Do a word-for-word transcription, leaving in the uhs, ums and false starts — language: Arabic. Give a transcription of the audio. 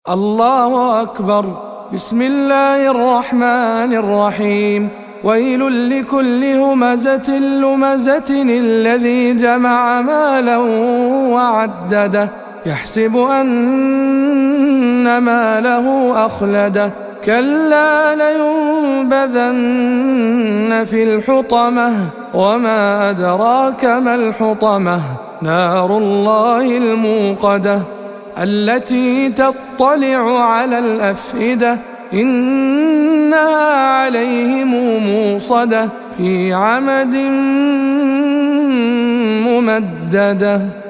الله أكبر. بسم الله الرحمن الرحيم. ويل لكل همزة لمزة الذي جمع مالا وعدده يحسب أن ماله أخلده كلا لينبذن في الحطمة وما أدراك ما الحطمة نار الله الموقدة التي تطلع على الأفئدة إنها عليهم موصدة في عمد ممددة.